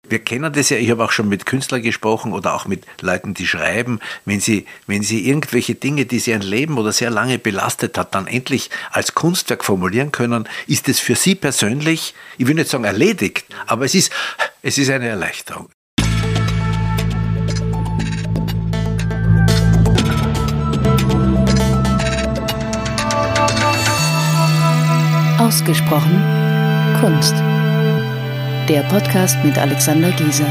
wir kennen das ja, ich habe auch schon mit Künstlern gesprochen oder auch mit Leuten, die schreiben, wenn sie irgendwelche Dinge, die sie ein Leben oder sehr lange belastet hat, dann endlich als Kunstwerk formulieren können, ist es für sie persönlich, ich will nicht sagen erledigt, aber es ist eine Erleichterung. Ausgesprochen Kunst. Der Podcast mit Alexander Gieser.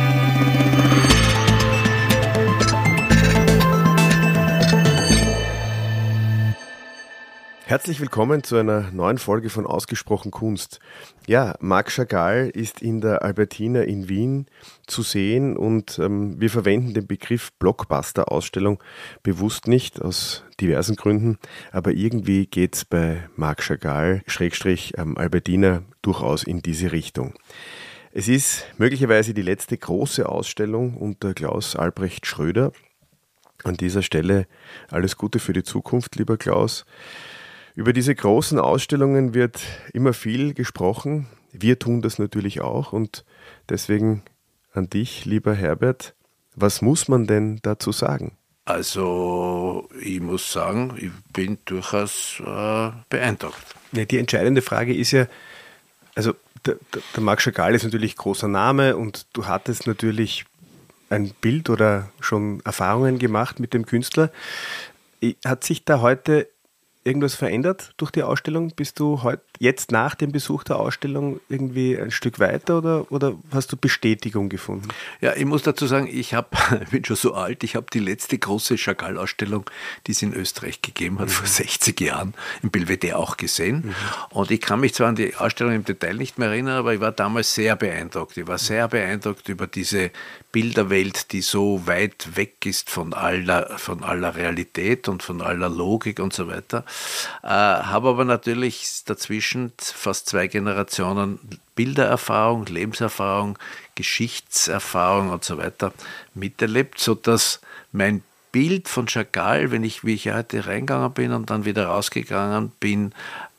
Herzlich willkommen zu einer neuen Folge von Ausgesprochen Kunst. Ja, Marc Chagall ist in der Albertina in Wien zu sehen und wir verwenden den Begriff Blockbuster-Ausstellung bewusst nicht, aus diversen Gründen, aber irgendwie geht es bei Marc Chagall Albertina durchaus in diese Richtung. Es ist möglicherweise die letzte große Ausstellung unter Klaus Albrecht Schröder. An dieser Stelle alles Gute für die Zukunft, lieber Klaus. Über diese großen Ausstellungen wird immer viel gesprochen. Wir tun das natürlich auch und deswegen an dich, lieber Herbert, was muss man denn dazu sagen? Also ich muss sagen, ich bin durchaus beeindruckt. Ja, die entscheidende Frage ist ja, also der Marc Chagall ist natürlich großer Name und du hattest natürlich ein Bild oder schon Erfahrungen gemacht mit dem Künstler. Hat sich da heute irgendwas verändert durch die Ausstellung? Bist du jetzt nach dem Besuch der Ausstellung irgendwie ein Stück weiter oder hast du Bestätigung gefunden? Ja, ich muss dazu sagen, ich bin schon so alt, ich habe die letzte große Chagall-Ausstellung, die es in Österreich gegeben hat, vor 60 Jahren, im Belvedere auch gesehen. Und ich kann mich zwar an die Ausstellung im Detail nicht mehr erinnern, aber ich war damals sehr beeindruckt. Ich war sehr beeindruckt über diese Bilderwelt, die so weit weg ist von aller Realität und von aller Logik und so weiter. Habe aber natürlich dazwischen fast 2 Generationen Bildererfahrung, Lebenserfahrung, Geschichtserfahrung und so weiter miterlebt, sodass mein Bild von Chagall, wie ich heute reingegangen bin und dann wieder rausgegangen bin,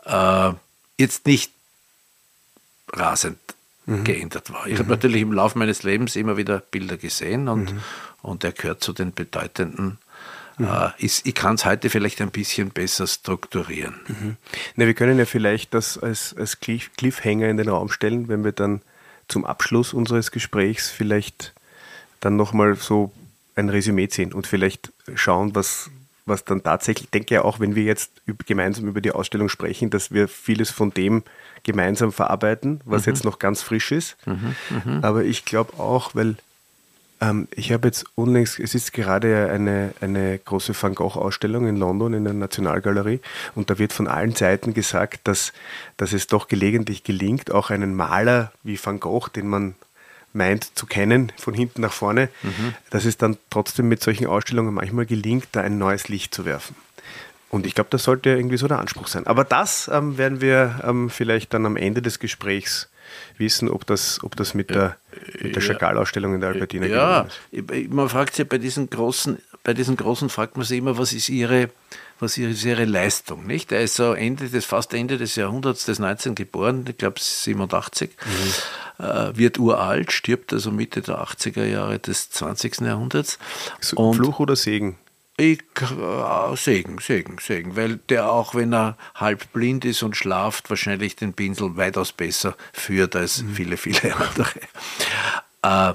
jetzt nicht rasend geändert war. Ich habe natürlich im Laufe meines Lebens immer wieder Bilder gesehen und er gehört zu den bedeutenden. Ich kann es heute vielleicht ein bisschen besser strukturieren. Na, wir können ja vielleicht das als Cliffhanger in den Raum stellen, wenn wir dann zum Abschluss unseres Gesprächs vielleicht dann nochmal so ein Resümee ziehen und vielleicht schauen, was dann tatsächlich, ich denke ja auch, wenn wir jetzt gemeinsam über die Ausstellung sprechen, dass wir vieles von dem gemeinsam verarbeiten, was jetzt noch ganz frisch ist. Aber ich glaube auch, weil ich habe jetzt unlängst, es ist gerade eine große Van Gogh-Ausstellung in London in der Nationalgalerie und da wird von allen Seiten gesagt, dass es doch gelegentlich gelingt, auch einen Maler wie Van Gogh, den man meint zu kennen, von hinten nach vorne, dass es dann trotzdem mit solchen Ausstellungen manchmal gelingt, da ein neues Licht zu werfen. Und ich glaube, das sollte irgendwie so der Anspruch sein. Aber das werden wir vielleicht dann am Ende des Gesprächs wissen, ob das mit der Chagall-Ausstellung in der Albertina gelungen ist. Man fragt sich bei diesen großen fragt man sich immer, was ist ihre Leistung, nicht? Er ist so fast Ende des Jahrhunderts des 19. geboren, ich glaube 87, wird uralt, stirbt also Mitte der 80er Jahre des 20. Jahrhunderts. Und Fluch oder Segen? Segen, weil der auch, wenn er halb blind ist und schlaft, wahrscheinlich den Pinsel weitaus besser führt als viele, viele andere.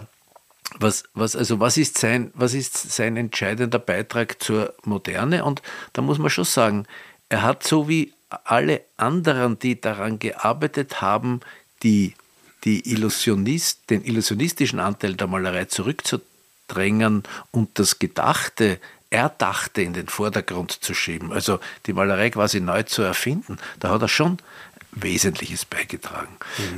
Was ist sein entscheidender Beitrag zur Moderne? Und da muss man schon sagen, er hat so wie alle anderen, die daran gearbeitet haben, den illusionistischen Anteil der Malerei zurückzudrängen und das Erdachte in den Vordergrund zu schieben, also die Malerei quasi neu zu erfinden, da hat er schon Wesentliches beigetragen,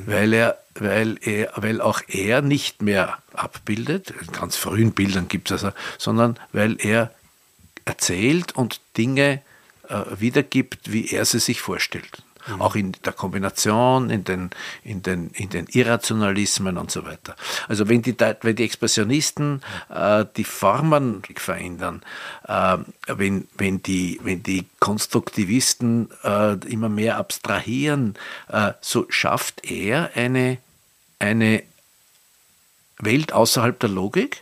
weil auch er nicht mehr abbildet, in ganz frühen Bildern gibt es sondern weil er erzählt und Dinge wiedergibt, wie er sie sich vorstellt. Auch in der Kombination, in den Irrationalismen und so weiter. Also wenn die Expressionisten die Formen verändern, wenn die Konstruktivisten immer mehr abstrahieren, so schafft er eine Welt außerhalb der Logik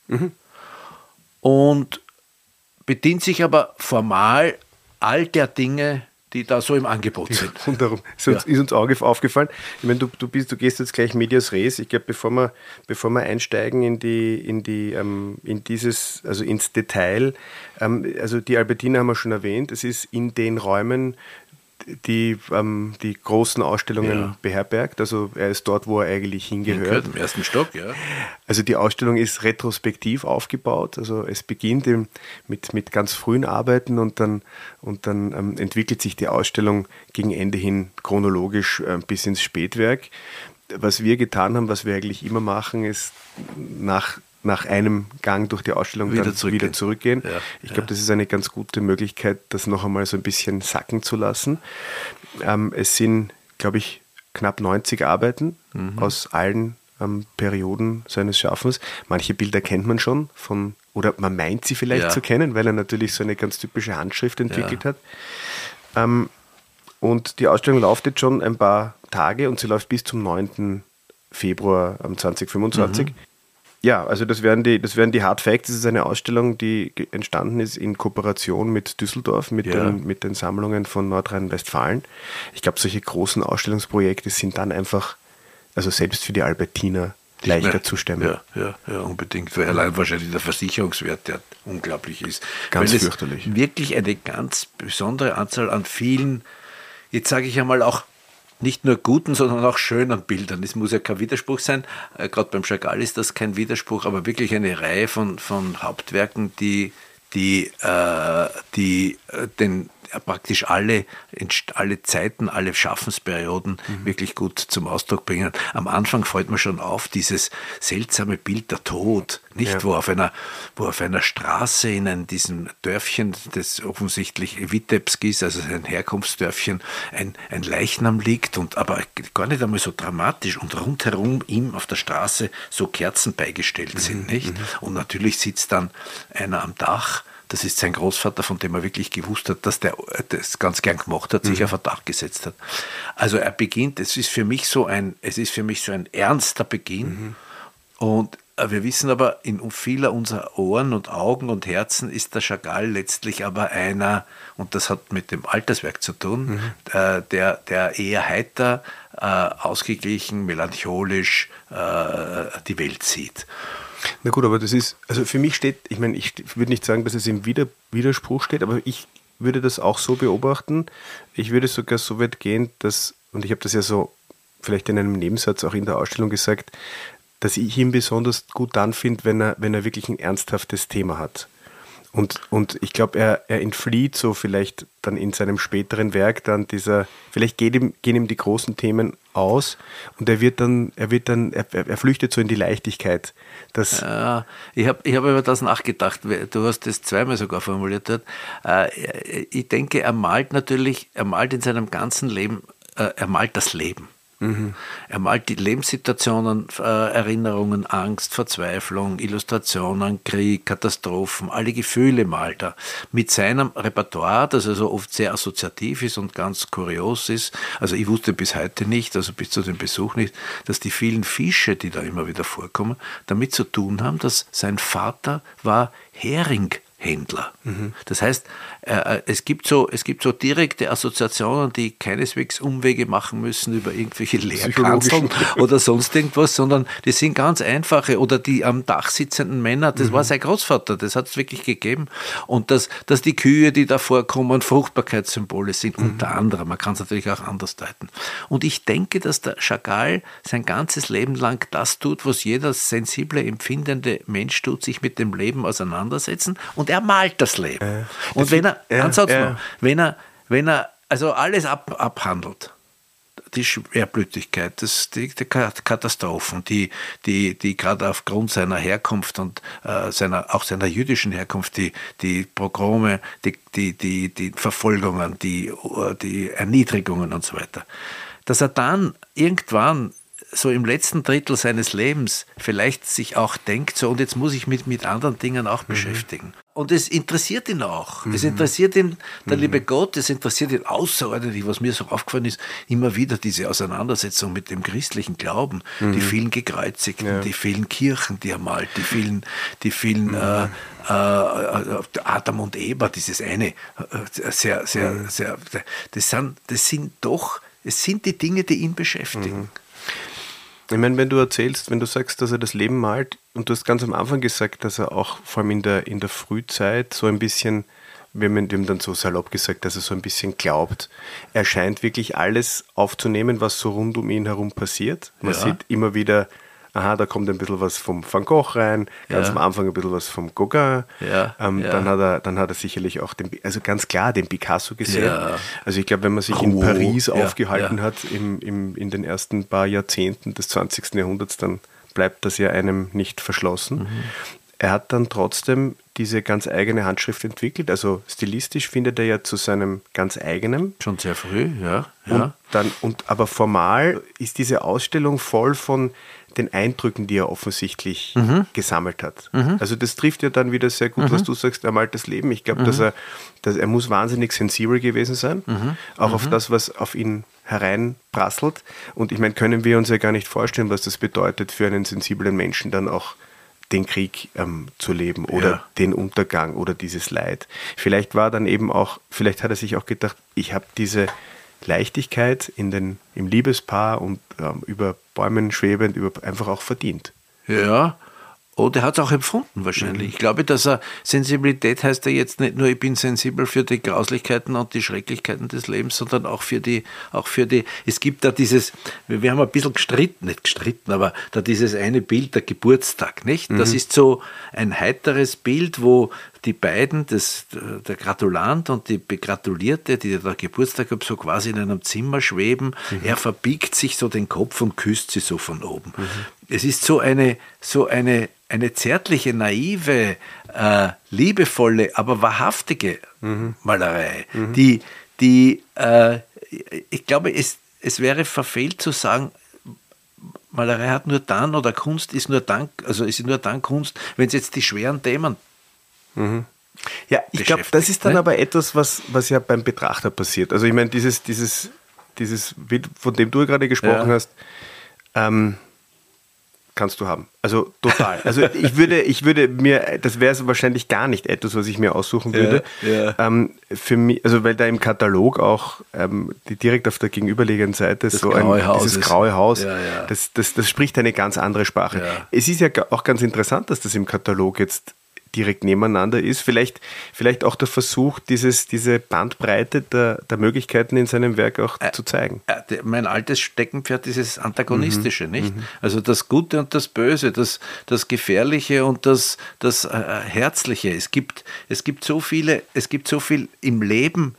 und bedient sich aber formal all der Dinge, die da so im Angebot sind. Und darum ist uns aufgefallen. Ich meine, du gehst jetzt gleich medias res. Ich glaube, bevor wir einsteigen ins Detail, also die Albertina haben wir schon erwähnt. Es ist in den Räumen, die großen Ausstellungen beherbergt. Also er ist dort, wo er eigentlich hingehört. Im ersten Stock, ja. Also die Ausstellung ist retrospektiv aufgebaut. Also es beginnt mit ganz frühen Arbeiten und dann entwickelt sich die Ausstellung gegen Ende hin chronologisch bis ins Spätwerk. Was wir getan haben, was wir eigentlich immer machen, ist nach einem Gang durch die Ausstellung wieder zurückgehen. Ja, ich glaube, das ist eine ganz gute Möglichkeit, das noch einmal so ein bisschen sacken zu lassen. Es sind, glaube ich, knapp 90 Arbeiten aus allen Perioden seines Schaffens. Manche Bilder kennt man schon oder man meint sie vielleicht zu kennen, weil er natürlich so eine ganz typische Handschrift entwickelt hat. Und die Ausstellung läuft jetzt schon ein paar Tage und sie läuft bis zum 9. Februar 2025. Ja, also das wären die Hard Facts. Das ist eine Ausstellung, die entstanden ist in Kooperation mit Düsseldorf, mit den Sammlungen von Nordrhein-Westfalen. Ich glaube, solche großen Ausstellungsprojekte sind dann einfach, also selbst für die Albertina, leichter zu stemmen. Ja, unbedingt. Weil allein wahrscheinlich der Versicherungswert, der unglaublich ist. Ganz fürchterlich. Es wirklich eine ganz besondere Anzahl an vielen, jetzt sage ich einmal auch, nicht nur guten, sondern auch schönen Bildern. Das muss ja kein Widerspruch sein. Gerade beim Chagall ist das kein Widerspruch, aber wirklich eine Reihe von Hauptwerken, die praktisch alle Zeiten, alle Schaffensperioden wirklich gut zum Ausdruck bringen. Am Anfang fällt mir schon auf, dieses seltsame Bild der Tod, nicht? Wo auf einer Straße in diesem Dörfchen, das offensichtlich Vitebsk ist, also ein Herkunftsdörfchen, ein Leichnam liegt, aber gar nicht einmal so dramatisch und rundherum ihm auf der Straße so Kerzen beigestellt sind, nicht? Und natürlich sitzt dann einer am Dach. Das ist sein Großvater, von dem er wirklich gewusst hat, dass der das ganz gern gemacht hat, sich auf ein Dach gesetzt hat. Also er beginnt, es ist für mich so ein ernster Beginn. Und wir wissen aber, in vieler unserer Ohren und Augen und Herzen ist der Chagall letztlich aber einer, und das hat mit dem Alterswerk zu tun, der eher heiter, ausgeglichen, melancholisch die Welt sieht. Na gut, aber das ist, also für mich steht, ich meine, ich würde nicht sagen, dass es im Widerspruch steht, aber ich würde das auch so beobachten. Ich würde sogar so weit gehen, und ich habe das ja so vielleicht in einem Nebensatz auch in der Ausstellung gesagt, dass ich ihn besonders gut dann finde, wenn er wirklich ein ernsthaftes Thema hat. Und ich glaube, er entflieht so vielleicht dann in seinem späteren Werk dann vielleicht gehen ihm die großen Themen aus und er flüchtet so in die Leichtigkeit. Ich hab über das nachgedacht. Du hast das zweimal sogar formuliert dort. Ich denke, er malt in seinem ganzen Leben, er malt das Leben. Er malt die Lebenssituationen, Erinnerungen, Angst, Verzweiflung, Illustrationen, Krieg, Katastrophen, alle Gefühle malt er. Mit seinem Repertoire, das also oft sehr assoziativ ist und ganz kurios ist. Also ich wusste bis heute nicht, also bis zu dem Besuch nicht, dass die vielen Fische, die da immer wieder vorkommen, damit zu tun haben, dass sein Vater war Heringhändler. Das heißt, es gibt so direkte Assoziationen, die keineswegs Umwege machen müssen über irgendwelche Lehrkanzeln oder sonst irgendwas, sondern die sind ganz einfache. Oder die am Dach sitzenden Männer, das war sein Großvater, das hat es wirklich gegeben. Und dass die Kühe, die da vorkommen, Fruchtbarkeitssymbole sind, unter anderem. Man kann es natürlich auch anders deuten. Und ich denke, dass der Chagall sein ganzes Leben lang das tut, was jeder sensible, empfindende Mensch tut, sich mit dem Leben auseinandersetzen. Und er malt das Leben. Und wenn er also alles abhandelt, die Schwerblütigkeit, die Katastrophen, die gerade aufgrund seiner Herkunft und seiner jüdischen Herkunft, die Pogrome, die Verfolgungen, die Erniedrigungen und so weiter, dass er dann irgendwann so im letzten Drittel seines Lebens vielleicht sich auch denkt, so und jetzt muss ich mich mit anderen Dingen auch beschäftigen. Und es interessiert ihn auch. Es interessiert ihn, der liebe Gott, es interessiert ihn außerordentlich, was mir so aufgefallen ist, immer wieder diese Auseinandersetzung mit dem christlichen Glauben, die vielen Gekreuzigten, die vielen Kirchen, die er malt, die vielen Adam und Eva, dieses eine, sehr, das sind die Dinge, die ihn beschäftigen. Ich meine, wenn du sagst, dass er das Leben malt, und du hast ganz am Anfang gesagt, dass er auch vor allem in der Frühzeit so ein bisschen, wir haben dann so salopp gesagt, dass er so ein bisschen glaubt, er scheint wirklich alles aufzunehmen, was so rund um ihn herum passiert. Man sieht immer wieder, da kommt ein bisschen was vom Van Gogh rein, ganz am Anfang ein bisschen was vom Gauguin. Dann hat er sicherlich auch ganz klar den Picasso gesehen. Ja. Also ich glaube, wenn man sich in Paris aufgehalten hat in den ersten paar Jahrzehnten des 20. Jahrhunderts, dann bleibt das ja einem nicht verschlossen. Er hat dann trotzdem diese ganz eigene Handschrift entwickelt, also stilistisch findet er ja zu seinem ganz eigenen. Schon sehr früh, ja. Aber formal ist diese Ausstellung voll von den Eindrücken, die er offensichtlich gesammelt hat. Also das trifft ja dann wieder sehr gut, was du sagst, er malt das Leben. Ich glaube, dass er muss wahnsinnig sensibel gewesen sein, auch auf das, was auf ihn hereinprasselt. Und ich meine, können wir uns ja gar nicht vorstellen, was das bedeutet für einen sensiblen Menschen, dann auch den Krieg zu leben oder den Untergang oder dieses Leid. Vielleicht hat er sich auch gedacht, ich habe diese Leichtigkeit im Liebespaar und über Bäumen schwebend einfach auch verdient. Ja, und er hat es auch empfunden wahrscheinlich. Ich glaube, dass Sensibilität heißt ja jetzt nicht nur, ich bin sensibel für die Grauslichkeiten und die Schrecklichkeiten des Lebens, sondern auch für die, es gibt da dieses, wir haben ein bisschen aber da dieses eine Bild, der Geburtstag, nicht? Das ist so ein heiteres Bild, wo die beiden, der Gratulant und die Begratulierte, die der Geburtstag haben, so quasi in einem Zimmer schweben. Er verbiegt sich so den Kopf und küsst sie so von oben. Es ist so eine zärtliche, naive, liebevolle, aber wahrhaftige Malerei, die ich glaube, es wäre verfehlt zu sagen, Malerei hat nur dann oder Kunst ist nur dann Kunst, wenn es jetzt die schweren Themen Ja, ich glaube, das ist dann aber etwas, was ja beim Betrachter passiert. Also ich meine, dieses Bild, von dem du gerade gesprochen hast, kannst du haben. Also total. Also ich würde mir, das wäre wahrscheinlich gar nicht etwas, was ich mir aussuchen würde. Für mich, also weil da im Katalog auch direkt auf der gegenüberliegenden Seite dieses graue Haus, das spricht eine ganz andere Sprache. Ja. Es ist ja auch ganz interessant, dass das im Katalog jetzt direkt nebeneinander ist. Vielleicht auch der Versuch, diese Bandbreite der Möglichkeiten in seinem Werk auch zu zeigen. Mein altes Steckenpferd ist das Antagonistische, nicht? Also das Gute und das Böse, das Gefährliche und das Herzliche. Es gibt so viel im Leben,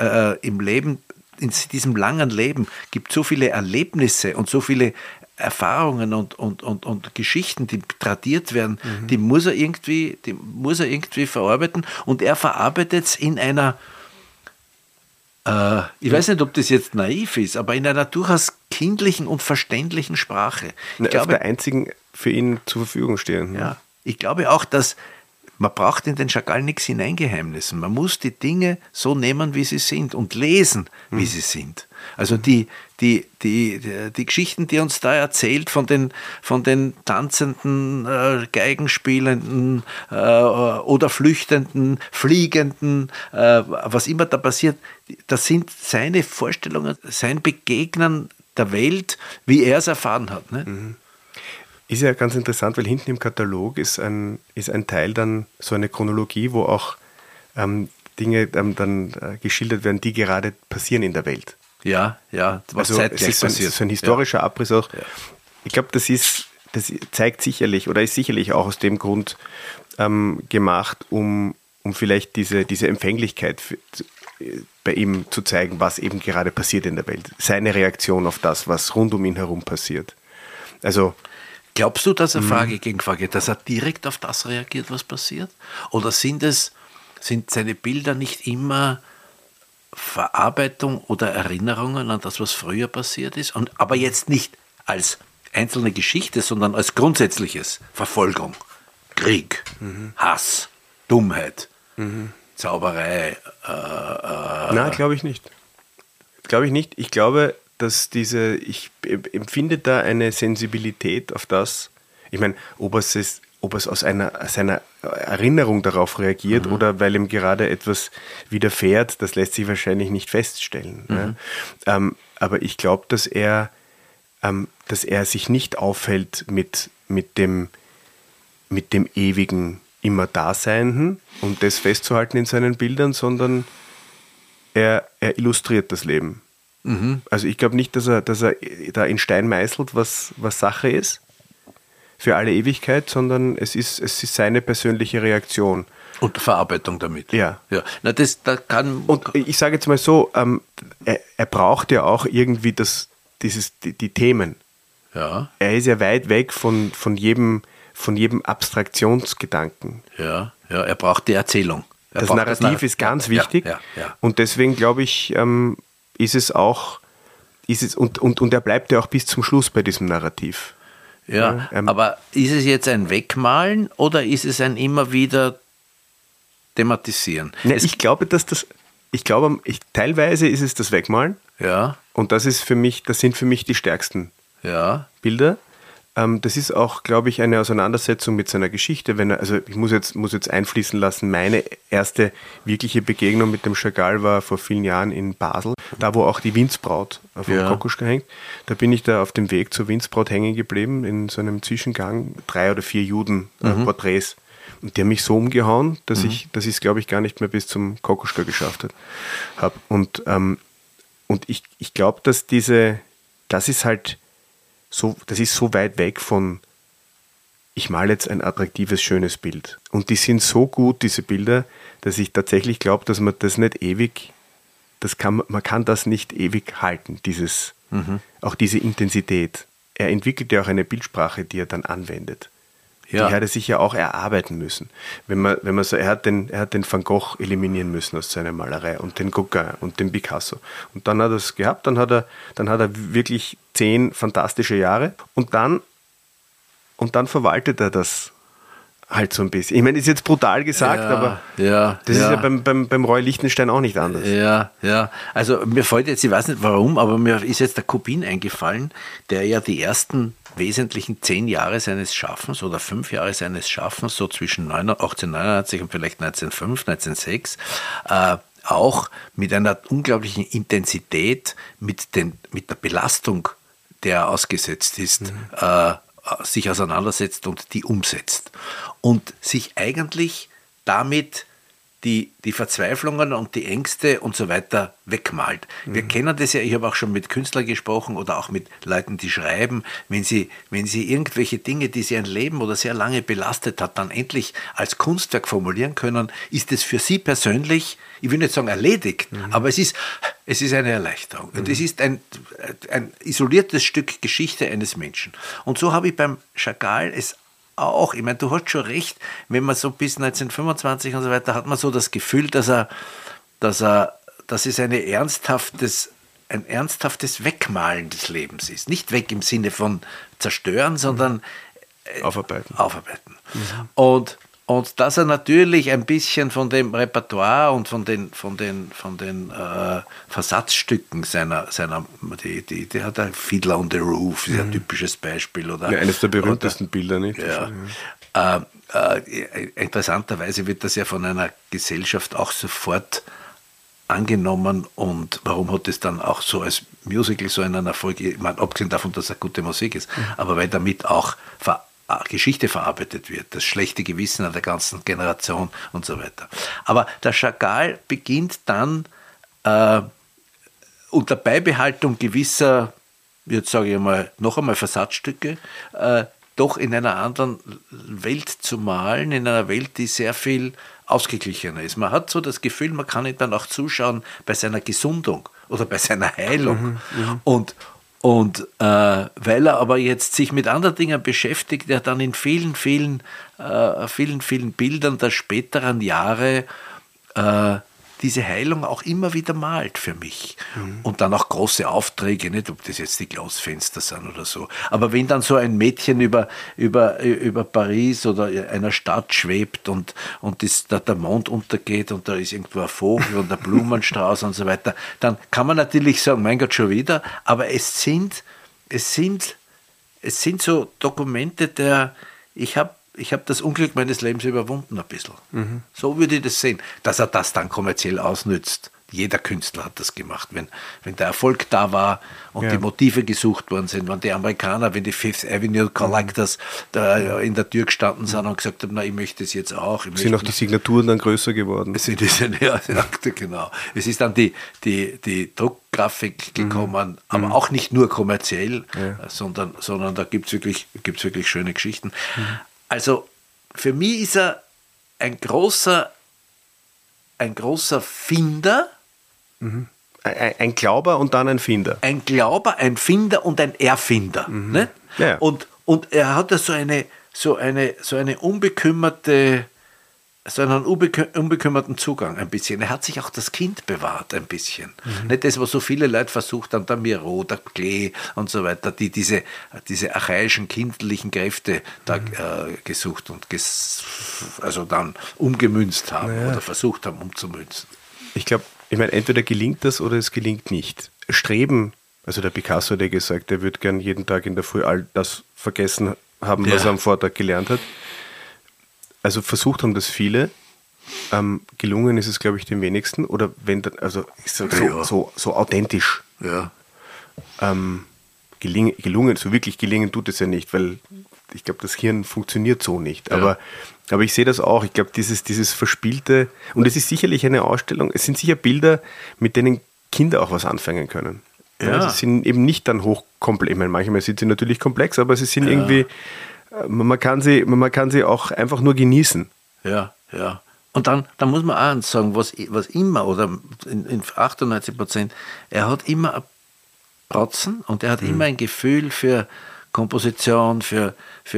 in diesem langen Leben, gibt so viele Erlebnisse und so viele Erfahrungen und Geschichten, die tradiert werden, die muss er irgendwie verarbeiten, und er verarbeitet es in einer, ich weiß nicht, ob das jetzt naiv ist, aber in einer durchaus kindlichen und verständlichen Sprache. Auf der einzigen für ihn zur Verfügung stehen. Ja, ich glaube auch, dass man braucht in den Chagall nichts hineingeheimnissen. Man muss die Dinge so nehmen, wie sie sind, und lesen, wie sie sind. Also die Geschichten, die uns da erzählt von den tanzenden, Geigenspielenden oder Flüchtenden, Fliegenden, was immer da passiert, das sind seine Vorstellungen, sein Begegnen der Welt, wie er es erfahren hat. Ne? Ist ja ganz interessant, weil hinten im Katalog ist ein Teil dann so eine Chronologie, wo auch Dinge dann geschildert werden, die gerade passieren in der Welt. Ja, was zeitgleich passiert. Es ist ein historischer Abriss auch. Ja. Ich glaube, das zeigt sicherlich oder ist sicherlich auch aus dem Grund gemacht, um vielleicht diese Empfänglichkeit bei ihm zu zeigen, was eben gerade passiert in der Welt. Seine Reaktion auf das, was rund um ihn herum passiert. Also glaubst du, dass er Frage gegen Frage, dass er direkt auf das reagiert, was passiert? Oder sind seine Bilder nicht immer Verarbeitung oder Erinnerungen an das, was früher passiert ist, aber jetzt nicht als einzelne Geschichte, sondern als grundsätzliches. Verfolgung, Krieg, Hass, Dummheit, Zauberei. Nein, glaube ich nicht. Ich glaube, dass ich empfinde da eine Sensibilität auf das. Ich meine, ob es aus seiner Erinnerung darauf reagiert oder weil ihm gerade etwas widerfährt, das lässt sich wahrscheinlich nicht feststellen. Ja? Aber ich glaube, dass er sich nicht aufhält mit dem ewigen immer Daseinenden und das festzuhalten in seinen Bildern, sondern er illustriert das Leben. Also ich glaube nicht, dass er da in Stein meißelt, was Sache ist für alle Ewigkeit, sondern es ist seine persönliche Reaktion. Und Verarbeitung damit. Ja. Na, und ich sage jetzt mal so, er braucht ja auch irgendwie die Themen. Ja. Er ist ja weit weg von jedem Abstraktionsgedanken. Ja, er braucht die Erzählung. Das Narrativ ist ganz wichtig. Ja. Und deswegen glaube ich, ist es und er bleibt ja auch bis zum Schluss bei diesem Narrativ. Ja, aber ist es jetzt ein Wegmalen oder ist es ein immer wieder Thematisieren? Ich glaube, teilweise ist es das Wegmalen. Ja. Und das sind für mich die stärksten Bilder. Das ist auch, glaube ich, eine Auseinandersetzung mit seiner Geschichte. Ich muss jetzt einfließen lassen, meine erste wirkliche Begegnung mit dem Chagall war vor vielen Jahren in Basel, da wo auch die Windsbraut auf dem Kokoschka hängt. Da bin ich da auf dem Weg zur Windsbraut hängen geblieben, in so einem Zwischengang, 3 oder 4 Juden-Porträts. Und die haben mich so umgehauen, dass ich es, glaube ich, gar nicht mehr bis zum Kokoschka geschafft habe. Und ich glaube, das ist so weit weg von, ich male jetzt ein attraktives, schönes Bild. Und die sind so gut, diese Bilder, dass ich tatsächlich glaube, dass man das nicht ewig, man kann das nicht ewig halten, auch diese Intensität. Er entwickelt ja auch eine Bildsprache, die er dann anwendet. Ja. Die hat er sich ja auch erarbeiten müssen. Er hat den Van Gogh eliminieren müssen aus seiner Malerei und den Gauguin und den Picasso. Und dann hat er es gehabt, dann hat er wirklich 10 fantastische Jahre und dann verwaltet er das halt so ein bisschen. Ich meine, ist jetzt brutal gesagt, aber das ist ja beim Roy Lichtenstein auch nicht anders. Ja. Also mir fällt jetzt, ich weiß nicht warum, aber mir ist jetzt der Kubin eingefallen, der ja die ersten wesentlichen 10 Jahre seines Schaffens oder 5 Jahre seines Schaffens, so zwischen 1899 und vielleicht 1905, 1906, auch mit einer unglaublichen Intensität, mit der Belastung, der er ausgesetzt ist, sich auseinandersetzt und die umsetzt. Und sich eigentlich damit die Verzweiflungen und die Ängste und so weiter wegmalt. Wir kennen das ja, ich habe auch schon mit Künstlern gesprochen oder auch mit Leuten, die schreiben, wenn sie irgendwelche Dinge, die sie ein Leben oder sehr lange belastet hat, dann endlich als Kunstwerk formulieren können, ist es für sie persönlich, ich will nicht sagen erledigt, aber es ist eine Erleichterung. Und es ist ein isoliertes Stück Geschichte eines Menschen. Und so habe ich beim Chagall es auch, ich meine, du hast schon recht, wenn man so bis 1925 und so weiter, hat man so das Gefühl, dass es ein ernsthaftes Wegmalen des Lebens ist. Nicht weg im Sinne von zerstören, sondern aufarbeiten. Und dass er natürlich ein bisschen von dem Repertoire und von den Versatzstücken seiner die hat ein Fiddler on the Roof, ist ein typisches Beispiel. Oder, eines der berühmtesten Bilder, nicht? Ja. Interessanterweise wird das ja von einer Gesellschaft auch sofort angenommen und warum hat es dann auch so als Musical so einen Erfolg, ich meine, abgesehen davon, dass es gute Musik ist, aber weil damit auch Geschichte verarbeitet wird, das schlechte Gewissen der ganzen Generation und so weiter. Aber der Chagall beginnt dann unter Beibehaltung gewisser, jetzt sage ich mal, noch einmal Versatzstücke, doch in einer anderen Welt zu malen, in einer Welt, die sehr viel ausgeglichener ist. Man hat so das Gefühl, man kann ihm dann auch zuschauen bei seiner Gesundung oder bei seiner Heilung. Und weil er aber jetzt sich mit anderen Dingen beschäftigt, er dann in vielen Bildern der späteren Jahre diese Heilung auch immer wieder malt für mich. Und dann auch große Aufträge, nicht ob das jetzt die Glasfenster sind oder so. Aber wenn dann so ein Mädchen über Paris oder einer Stadt schwebt und der Mond untergeht und da ist irgendwo ein Vogel und ein Blumenstrauß und so weiter, dann kann man natürlich sagen, mein Gott, schon wieder, aber es sind so Dokumente ich habe das Unglück meines Lebens überwunden ein bisschen. So würde ich das sehen. Dass er das dann kommerziell ausnützt. Jeder Künstler hat das gemacht. Wenn der Erfolg da war und die Motive gesucht worden sind, wenn die Amerikaner, wenn die Fifth Avenue Collectors da in der Tür gestanden sind und gesagt haben, na, ich möchte es jetzt auch. Sind auch die Signaturen dann größer geworden? Genau. Es ist dann die Druckgrafik gekommen, aber auch nicht nur kommerziell, sondern da gibt es wirklich schöne Geschichten. Also für mich ist er ein großer Finder. Ein Glauber und dann ein Finder. Ein Glauber, ein Finder und ein Erfinder. Ne? Ja. Und er hat da so einen unbekümmerten Zugang ein bisschen. Er hat sich auch das Kind bewahrt ein bisschen. Nicht das, was so viele Leute versucht haben, der Miro, der Klee und so weiter, die diese archaischen kindlichen Kräfte da gesucht und also dann umgemünzt haben oder versucht haben umzumünzen. Ich meine, entweder gelingt das oder es gelingt nicht. Streben, also der Picasso hat ja gesagt, er würde gern jeden Tag in der Früh all das vergessen haben, was er am Vortag gelernt hat. Also versucht haben das viele, gelungen ist es, glaube ich, den wenigsten. Oder wenn dann, also so authentisch. Ja. Gelungen, so wirklich gelingen tut es ja nicht, weil ich glaube, das Hirn funktioniert so nicht. Aber ich sehe das auch. Ich glaube, dieses Verspielte, und es ist sicherlich eine Ausstellung, es sind sicher Bilder, mit denen Kinder auch was anfangen können. Ja. Sie sind eben nicht dann hochkomplex. Ich meine, manchmal sind sie natürlich komplex, aber sie sind irgendwie, man kann sie auch einfach nur genießen. Ja. Und dann muss man auch eins sagen, was immer, oder in 98%, er hat immer ein Protzen und er hat immer ein Gefühl für Komposition, für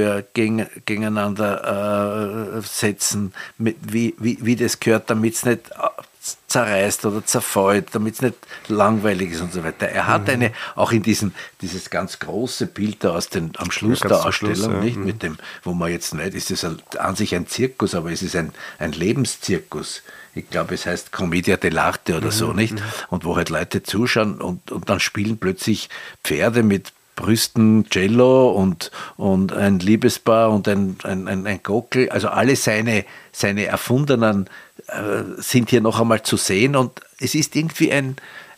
gegeneinander setzen, wie das gehört, damit es nicht zerreißt oder zerfällt, damit es nicht langweilig ist und so weiter. Er hat auch in dieses ganz große Bild da am Schluss der Ausstellung, nicht mit dem, wo man jetzt nicht, ist es an sich ein Zirkus, aber es ist ein Lebenszirkus. Ich glaube, es heißt Commedia dell'arte oder so, nicht? Und wo halt Leute zuschauen und dann spielen plötzlich Pferde mit Brüsten, Cello und ein Liebespaar und ein Gockel, also alle seine Erfundenen sind hier noch einmal zu sehen und es ist irgendwie ein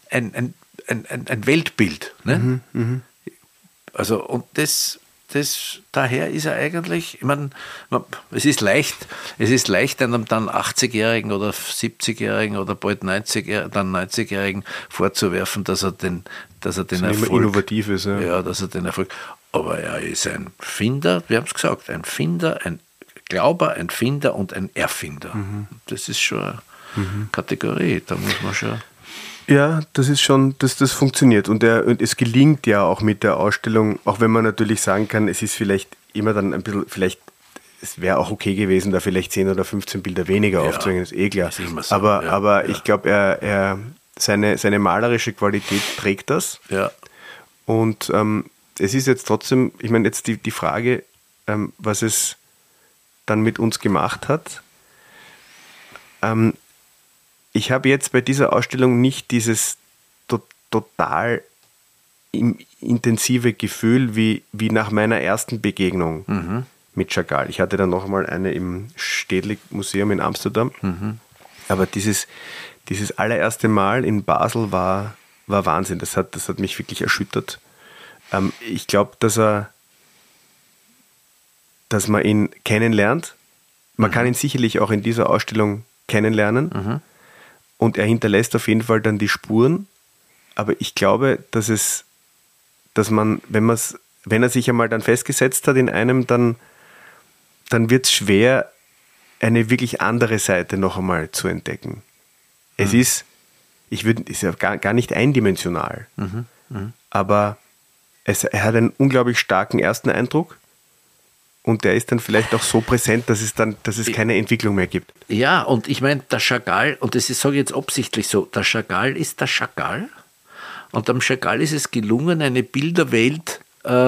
Weltbild. Ne? Also und daher ist er eigentlich, ich meine, es ist leicht einem dann 80-Jährigen oder 70-Jährigen oder bald 90-Jährigen vorzuwerfen, dass er den Erfolg, innovativ ist, dass er den Erfolg, aber er ist ein Finder, wir haben es gesagt, ein Finder, ein Glauber, ein Finder und ein Erfinder. Das ist schon eine Kategorie, da muss man schon... Ja, das ist schon, das funktioniert und es gelingt ja auch mit der Ausstellung, auch wenn man natürlich sagen kann, es ist vielleicht immer dann ein bisschen, es wäre auch okay gewesen, da vielleicht 10 oder 15 Bilder weniger aufzuhängen, ist eh klar. So, aber ich glaube, seine malerische Qualität trägt das. Ja. Und es ist jetzt trotzdem, ich meine jetzt die Frage, was es dann mit uns gemacht hat. Ich habe jetzt bei dieser Ausstellung nicht dieses total intensive Gefühl wie nach meiner ersten Begegnung mit Chagall. Ich hatte dann noch einmal eine im Stedelijk-Museum in Amsterdam. Aber dieses allererste Mal in Basel war Wahnsinn. Das hat mich wirklich erschüttert. Ich glaube, dass man ihn kennenlernt. Man kann ihn sicherlich auch in dieser Ausstellung kennenlernen. Und er hinterlässt auf jeden Fall dann die Spuren. Aber ich glaube, dass man, wenn er sich einmal dann festgesetzt hat in einem, dann wird es schwer, eine wirklich andere Seite noch einmal zu entdecken. Es ist ja gar nicht eindimensional. Aber er hat einen unglaublich starken ersten Eindruck. und der ist dann vielleicht auch so präsent, dass es keine Entwicklung mehr gibt. Ja, und ich meine, der Chagall, und das sage ich jetzt absichtlich so, der Chagall ist der Chagall, und am Chagall ist es gelungen, eine Bilderwelt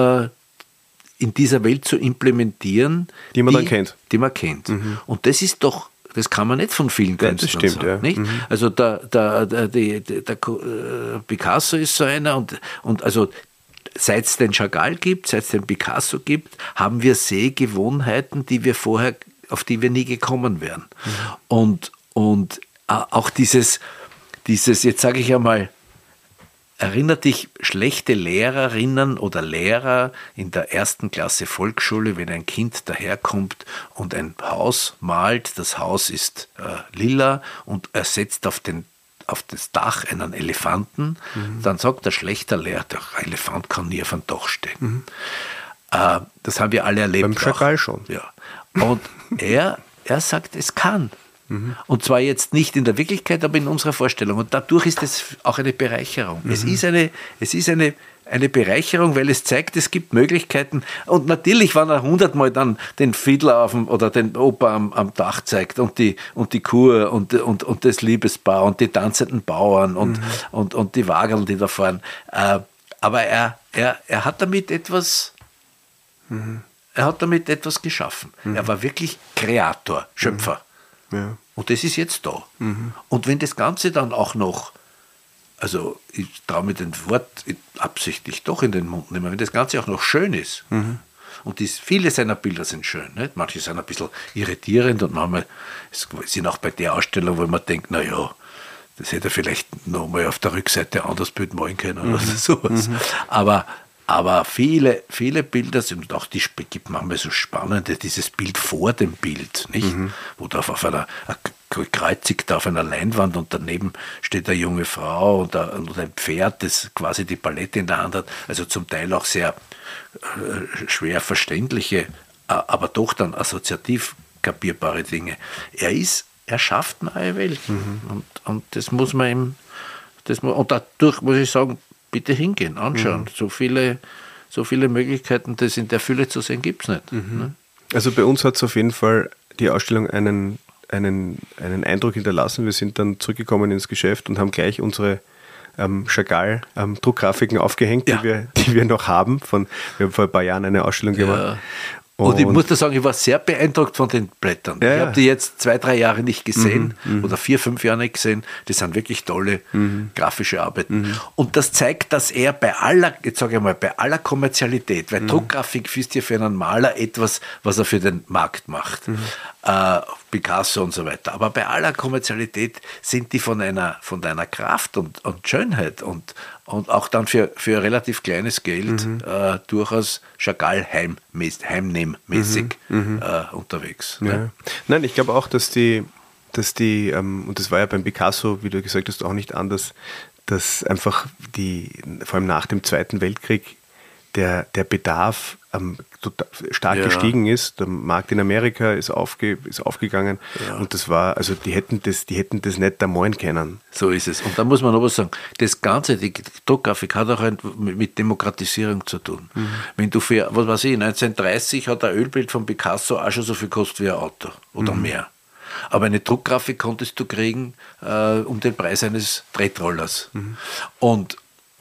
in dieser Welt zu implementieren, die man dann kennt. Die man kennt. Und das ist doch, das kann man nicht von vielen Künstlern das stimmt, sagen. ja. Nicht? Also der Picasso ist so einer, und also seit es den Chagall gibt, seit es den Picasso gibt, haben wir Sehgewohnheiten, auf die wir nie gekommen wären. Und auch dieses, jetzt sage ich einmal, erinnert dich schlechte Lehrerinnen oder Lehrer in der 1. Klasse Volksschule, wenn ein Kind daherkommt und ein Haus malt, das Haus ist lila und er setzt auf das Dach einen Elefanten, dann sagt der schlechte Lehrer, der Elefant kann nie auf dem Dach stehen. Das haben wir alle erlebt. Beim Chagall schon. Ja. Und er sagt, es kann. Und zwar jetzt nicht in der Wirklichkeit, aber in unserer Vorstellung. Und dadurch ist es auch eine Bereicherung. Es ist eine Bereicherung, weil es zeigt, es gibt Möglichkeiten. Und natürlich, wenn er 100-mal dann den Fiedler oder den Opa am Dach zeigt und die Kur und das Liebespaar und die tanzenden Bauern und die Wagerl, die da fahren. Aber er hat damit etwas... Er hat damit etwas geschaffen. Er war wirklich Kreator, Schöpfer. Ja. Und das ist jetzt da. Und wenn das Ganze dann auch noch, also ich traue mir den Wort absichtlich doch in den Mund nehmen, wenn das Ganze auch noch schön ist, und viele seiner Bilder sind schön, nicht? Manche sind ein bisschen irritierend und manchmal sind auch bei der Ausstellung, wo man denkt, naja, das hätte er vielleicht nochmal auf der Rückseite anders Bild malen können oder sowas. Aber viele Bilder sind, und auch die gibt manchmal so spannende, dieses Bild vor dem Bild, nicht? Wo da auf einer gekreuzigt auf einer Leinwand und daneben steht eine junge Frau und ein Pferd, das quasi die Palette in der Hand hat, also zum Teil auch sehr schwer verständliche, aber doch dann assoziativ kapierbare Dinge. Er schafft neue Welten und das muss man ihm, und dadurch muss ich sagen, bitte hingehen, anschauen. So viele Möglichkeiten, das in der Fülle zu sehen, gibt es nicht. Ne? Also bei uns hat es auf jeden Fall die Ausstellung einen Eindruck hinterlassen. Wir sind dann zurückgekommen ins Geschäft und haben gleich unsere Chagall-Druckgrafiken aufgehängt, die wir noch haben. Wir haben vor ein paar Jahren eine Ausstellung gemacht. Und ich muss da sagen, ich war sehr beeindruckt von den Blättern. Ja, ich habe die jetzt 2-3 Jahre nicht gesehen oder 4-5 Jahre nicht gesehen. Das sind wirklich tolle grafische Arbeiten. Und das zeigt, dass er bei aller Kommerzialität, weil Druckgrafik ist ja für einen Maler etwas, was er für den Markt macht. Picasso und so weiter. Aber bei aller Kommerzialität sind die von einer Kraft und Schönheit und auch dann für relativ kleines Geld durchaus Chagall heimnehmmäßig unterwegs. Ja. Ne? Nein, ich glaube auch, dass die, und das war ja beim Picasso, wie du gesagt hast, auch nicht anders, dass einfach vor allem nach dem Zweiten Weltkrieg der Bedarf stark gestiegen ist. Der Markt in Amerika ist aufgegangen und das war, also die hätten das nicht ermalen können. So ist es. Und da muss man aber sagen, das Ganze, die Druckgrafik hat auch mit Demokratisierung zu tun. Wenn du für, 1930 hat ein Ölbild von Picasso auch schon so viel gekostet wie ein Auto oder mehr. Aber eine Druckgrafik konntest du kriegen um den Preis eines Tretrollers. Und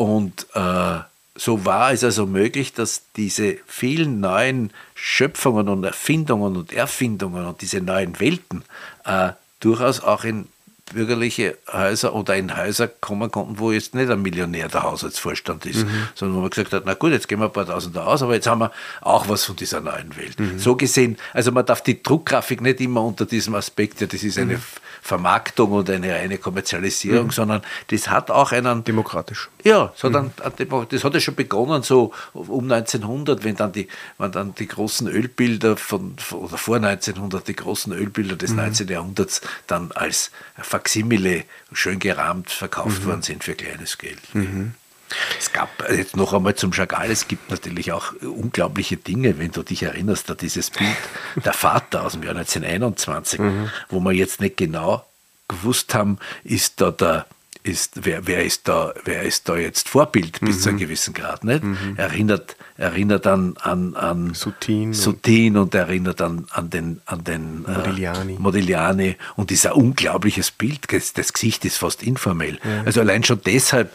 so war es also möglich, dass diese vielen neuen Schöpfungen und Erfindungen und diese neuen Welten durchaus auch in bürgerliche Häuser oder in Häuser kommen konnten, wo jetzt nicht ein Millionär der Haushaltsvorstand ist, sondern wo man gesagt hat, na gut, jetzt gehen wir ein paar Tausender aus, aber jetzt haben wir auch was von dieser neuen Welt. So gesehen, also man darf die Druckgrafik nicht immer unter diesem Aspekt, das ist eine Vermarktung und eine reine Kommerzialisierung, sondern das hat auch einen... Demokratisch. Ja, das hat ja schon begonnen, so um 1900, wenn dann die großen Ölbilder oder vor 1900 die großen Ölbilder des 19. Jahrhunderts dann als Faksimile schön gerahmt verkauft worden sind für kleines Geld. Es gab jetzt noch einmal zum Chagall, es gibt natürlich auch unglaubliche Dinge, wenn du dich erinnerst an dieses Bild der Vater aus dem Jahr 1921, wo wir jetzt nicht genau gewusst haben, ist da der wer ist da jetzt Vorbild bis zu einem gewissen Grad, nicht? Erinnert an Soutine und erinnert an den Modigliani und ist ein unglaubliches Bild. Das Gesicht ist fast informell. Ja. Also allein schon deshalb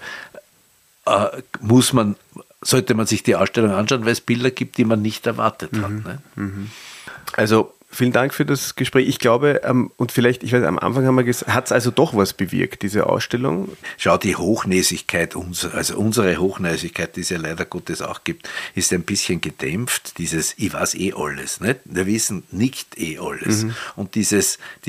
sollte man sich die Ausstellung anschauen, weil es Bilder gibt, die man nicht erwartet hat. Ne? Also vielen Dank für das Gespräch. Ich glaube, und vielleicht, ich weiß, am Anfang haben wir gesagt, hat es also doch was bewirkt, diese Ausstellung? Schau, die Hochnäsigkeit, unsere Hochnäsigkeit, die es ja leider Gottes auch gibt, ist ein bisschen gedämpft. Dieses, ich weiß alles, nicht? Wir wissen nicht alles. Und diese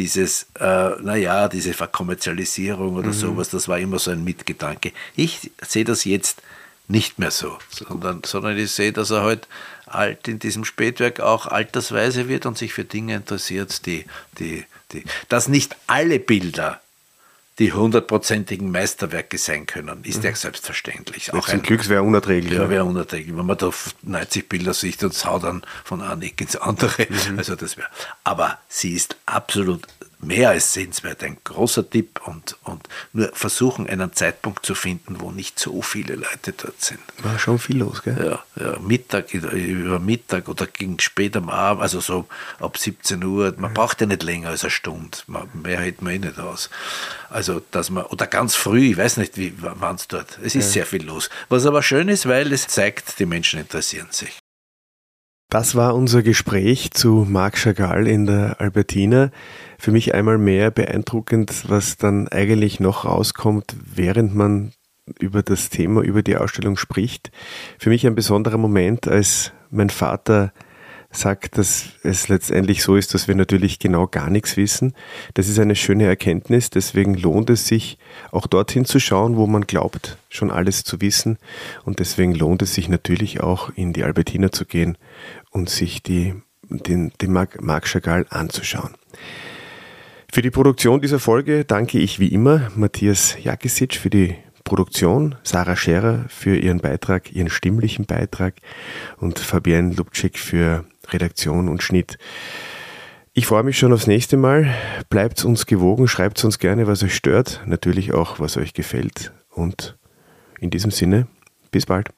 Verkommerzialisierung oder sowas, das war immer so ein Mitgedanke. Ich sehe das jetzt nicht mehr so, sondern ich sehe, dass er halt alt in diesem Spätwerk auch altersweise wird und sich für Dinge interessiert, dass nicht alle Bilder die 100%igen Meisterwerke sein können, ist ja selbstverständlich. Auch zum Glück wäre unerträglich. Ja, wäre unerträglich. Wenn man da 90 Bilder sieht und haut dann von einem Eck ins andere. Also das wäre. Aber sie ist absolut mehr als sehenswert, ein großer Tipp und nur versuchen, einen Zeitpunkt zu finden, wo nicht so viele Leute dort sind. War schon viel los, gell? Ja, über Mittag oder gegen spät am Abend, also so ab 17 Uhr, man braucht ja nicht länger als eine Stunde, mehr hält man nicht aus. Also, oder ganz früh, ich weiß nicht, wann es dort, es ist sehr viel los. Was aber schön ist, weil es zeigt, die Menschen interessieren sich. Das war unser Gespräch zu Marc Chagall in der Albertina. Für mich einmal mehr beeindruckend, was dann eigentlich noch rauskommt, während man über das Thema, über die Ausstellung spricht. Für mich ein besonderer Moment, als mein Vater sagt, dass es letztendlich so ist, dass wir natürlich genau gar nichts wissen. Das ist eine schöne Erkenntnis, deswegen lohnt es sich, auch dorthin zu schauen, wo man glaubt, schon alles zu wissen. Und deswegen lohnt es sich natürlich auch, in die Albertina zu gehen und sich den Marc Chagall anzuschauen. Für die Produktion dieser Folge danke ich wie immer Matthias Jakisic für die Produktion, Sarah Scherer für ihren Beitrag, ihren stimmlichen Beitrag und Fabienne Lubczyk für Redaktion und Schnitt. Ich freue mich schon aufs nächste Mal. Bleibt uns gewogen, schreibt uns gerne, was euch stört, natürlich auch, was euch gefällt. Und in diesem Sinne, bis bald.